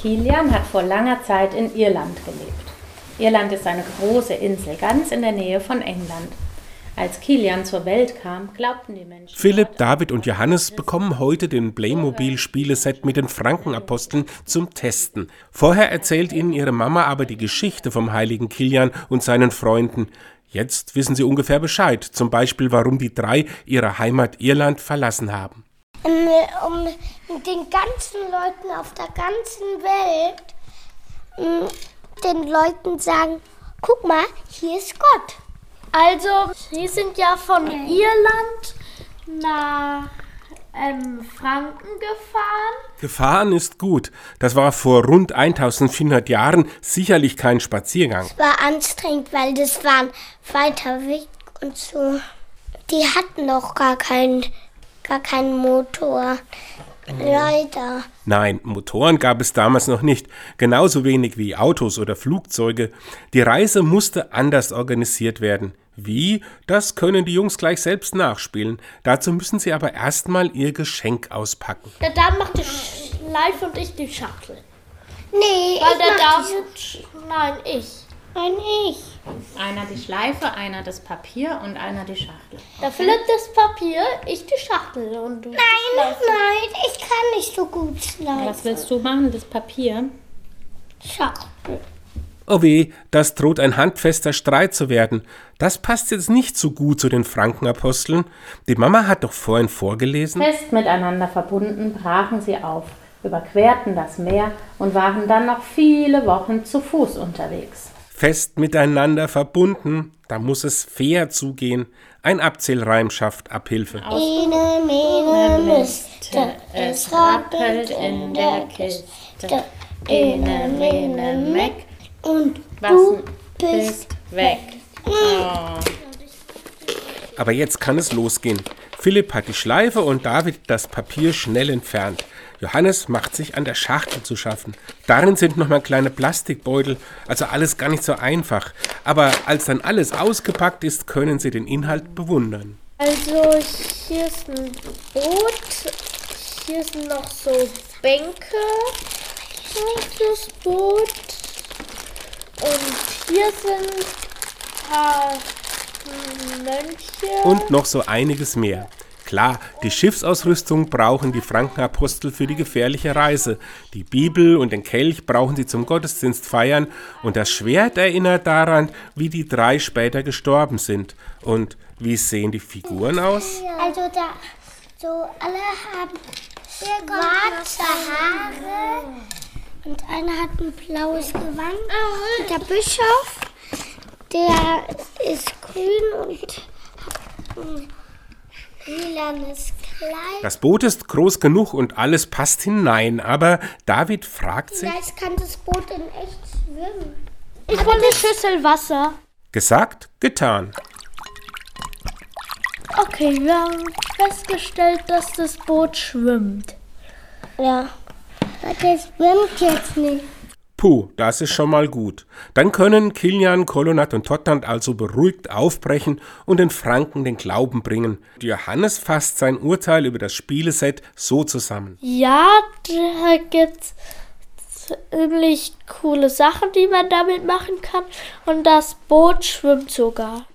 Kilian hat vor langer Zeit in Irland gelebt. Irland ist eine große Insel, ganz in der Nähe von England. Als Kilian zur Welt kam, glaubten die Menschen... Philipp, David und Johannes bekommen heute den Playmobil-Spieleset mit den Frankenaposteln zum Testen. Vorher erzählt ihnen ihre Mama aber die Geschichte vom heiligen Kilian und seinen Freunden. Jetzt wissen sie ungefähr Bescheid, zum Beispiel, warum die drei ihre Heimat Irland verlassen haben. Um den ganzen Leuten auf der ganzen Welt, den Leuten sagen, guck mal, hier ist Gott. Also, sie sind ja von Irland nach Franken gefahren. Gefahren ist gut. Das war vor rund 1400 Jahren sicherlich kein Spaziergang. Es war anstrengend, weil das war ein weiter Weg und so. Die hatten noch gar keinen Motor. Leider. Nein, Motoren gab es damals noch nicht, genauso wenig wie Autos oder Flugzeuge. Die Reise musste anders organisiert werden. Wie? Das können die Jungs gleich selbst nachspielen. Dazu müssen sie aber erstmal ihr Geschenk auspacken. Der David macht die Schleife und ich die Schachtel. Nee, Weil der David... Nein, ich. Nein, ich. Einer die Schleife, einer das Papier und einer die Schachtel. Der Philipp das Papier, ich die Schachtel und du Nein, ich kann nicht so gut schleifen. Was willst du machen, das Papier? Schachtel. Oh weh, das droht ein handfester Streit zu werden. Das passt jetzt nicht so gut zu den Frankenaposteln. Die Mama hat doch vorhin vorgelesen. Fest miteinander verbunden brachen sie auf, überquerten das Meer und waren dann noch viele Wochen zu Fuß unterwegs. Fest miteinander verbunden, da muss es fair zugehen. Ein Abzählreim schafft Abhilfe. Ene, mene, Miste, es rappelt in der Kiste. Ene, mene, Meck, und du bist weg. Oh. Aber jetzt kann es losgehen. Philipp hat die Schleife und David das Papier schnell entfernt. Johannes macht sich an der Schachtel zu schaffen. Darin sind nochmal kleine Plastikbeutel, also alles gar nicht so einfach. Aber als dann alles ausgepackt ist, können sie den Inhalt bewundern. Also hier ist ein Boot, hier sind noch so Bänke auf das Boot und hier sind ein paar Mönche. Und noch so einiges mehr. Klar, die Schiffsausrüstung brauchen die Frankenapostel für die gefährliche Reise. Die Bibel und den Kelch brauchen sie zum Gottesdienst feiern. Und das Schwert erinnert daran, wie die drei später gestorben sind. Und wie sehen die Figuren aus? Also da, so alle haben schwarze Haare und einer hat ein blaues Gewand. Und der Bischof, der ist grün und hat lilanes Kleid. Das Boot ist groß genug und alles passt hinein, aber David fragt sich... Vielleicht kann das Boot in echt schwimmen. Ich will eine Schüssel Wasser. Gesagt, getan. Okay, wir haben festgestellt, dass das Boot schwimmt. Ja, das schwimmt jetzt nicht. Puh, das ist schon mal gut. Dann können Kilian, Kolonat und Tottant also beruhigt aufbrechen und den Franken den Glauben bringen. Johannes fasst sein Urteil über das Spieleset so zusammen. Ja, da gibt's ziemlich coole Sachen, die man damit machen kann. Und das Boot schwimmt sogar.